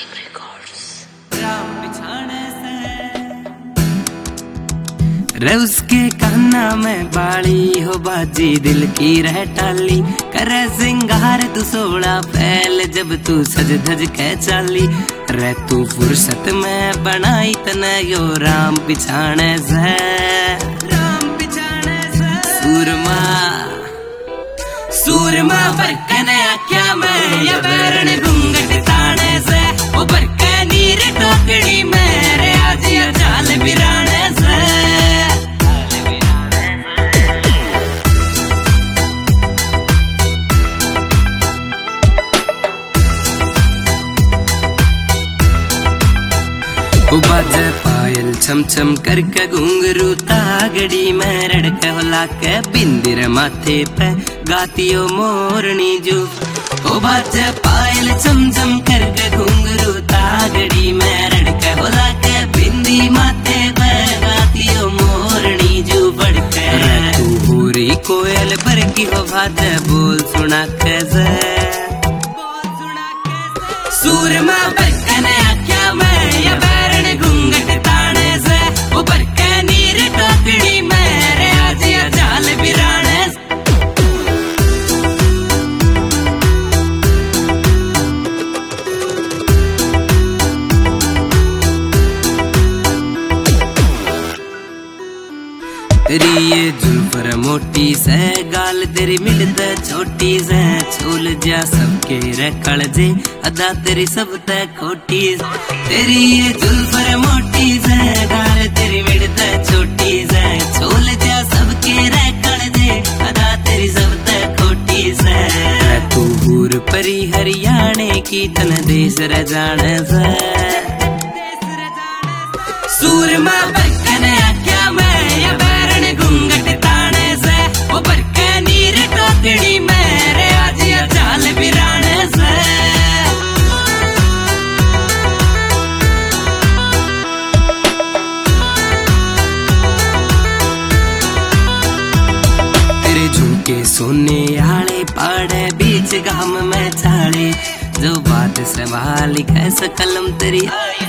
रे उसके कान्हा में बाली हो बाजी दिल की रह टाली करे सिंगार तू सोड़ा फैल जब तू सज धज के चाली रे तू फुर्सत में बनाई तने यो राम पिछाने से सूरमा सूरमा बरकने आख्या में या बैरण घूंघट ताने से ओ बरके नीर टोकड़ी में रे आज या जाल बिराने से बाजे पायल छम छम करके घुंघरू तागड़ी में रड़के होला के बिंदिर माथे पे गातियो मोरनी जू ओ बाजे पायल छम छम करके घुंघरू तागड़ी में रड़के होला के बिंदी माथे पे गातियो मोरनी जू बढ़के तू पूरी कोयल भर की हो बाजे बोल सुना कैसे सूरमा बरकने आख्या में या बैरण घूंघट ताने से ऊपर के नीर टोकड़ी में रे आज या जाल बिराने तेरी ये जुल्फर मोटी से गाल तेरी मिलते छोटी से छोल जा सबके रखड़ जे अदा तेरी सब तय खोटी तेरी ये जुल्फर मोटी से गाल तेरी मिलते छोटी से छोल जा सबके रखड़ जे अदा तेरी सब तय खोटी से तू हूर परी हरियाणे की तन देश रजाने से सूरमा बरकने आख्या में या घूंघट ताने से ऊपर के नीर टोकड़ी में रे आज या जाल बिराने से तेरे झुमके सोने आले पाड़े बीच गाम में छाड़े जो बात सवाल कैसे कलम तेरी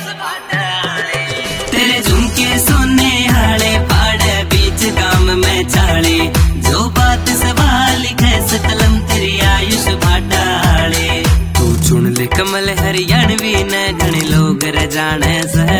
तेरे झुमके सोने आले पाड़े बीच गाम में चाले जो बात सवाल कैसे कलम तेरी आयुष भाटाले तू चुन ले कमल हरियाणवी न घने लोग रजाने से